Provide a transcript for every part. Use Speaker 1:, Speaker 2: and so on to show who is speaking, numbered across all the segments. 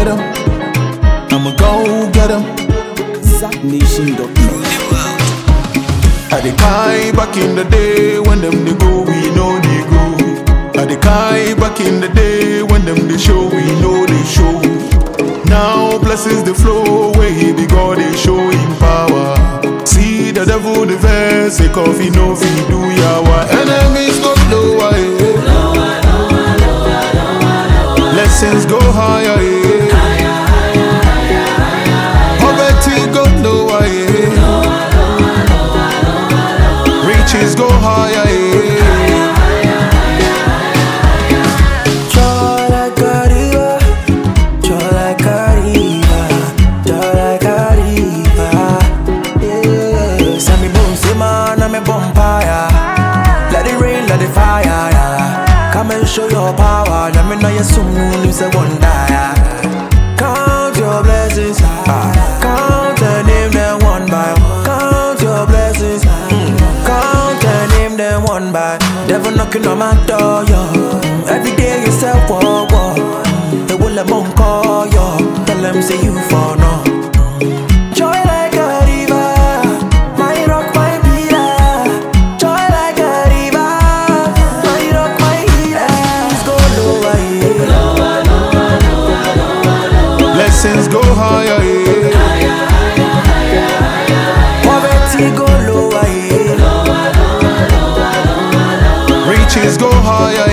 Speaker 1: get 'em. I'ma go get 'em.
Speaker 2: ZackNation.net.
Speaker 1: I dey kai back in the day when them dey go, we know they go. I dey kai back in the day when them dey show, we know they show. Now blessings the flow, where he be God, they show him power. See the devil the verse, say coffee no fee do yawa. Enemies go lower, blessings go higher, poverty go lower, riches go higher,
Speaker 3: Joy like a river, joy like a river, joy like a river. Yeah, send me boom, say man, I'm a bonfire. Let it rain, let it fire. Yeah. Come and show your power. Let me know you soon, you say one die. Count your blessings, count and name them one by one. Count your blessings, count and name them one by. Devil knocking on my door, yo. Every day you self walk. They will let monk call, yo. Tell them say you for no. Joy like a river, my rock, my pillar. Joy like a river, my rock, my healer. Go lower,
Speaker 1: blessings go higher,
Speaker 3: poverty go lower,
Speaker 1: riches go higher,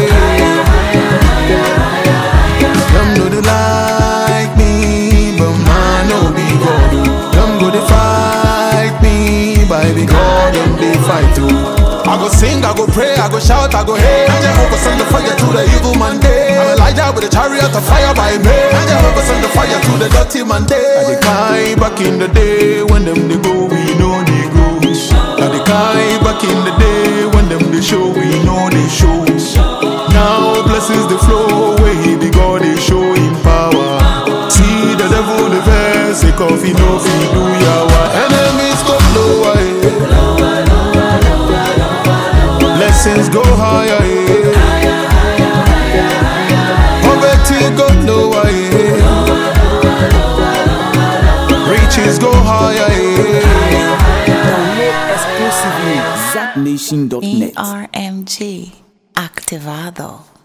Speaker 1: them know they like me, but man no be God. Them go they fight me, but be God them they fight too. I go sing, I go pray, I go shout, I go hey. And Jehovah send the fire to the evil man day. I'm Elijah with a chariot of fire by me. And Jehovah send the fire to the dirty man day. I dey kai back in the day when them they go, we know they go. I dey kai back in the day when them they show, we know they show. Now blessings the flow, where he be God, they show him power. See the devil the verse, say coffee no fee do yawa. Enemies go lower, blessings go higher, poverty go lower, riches go higher.
Speaker 2: Exclusively ZackNation.net.
Speaker 4: ERMG activado.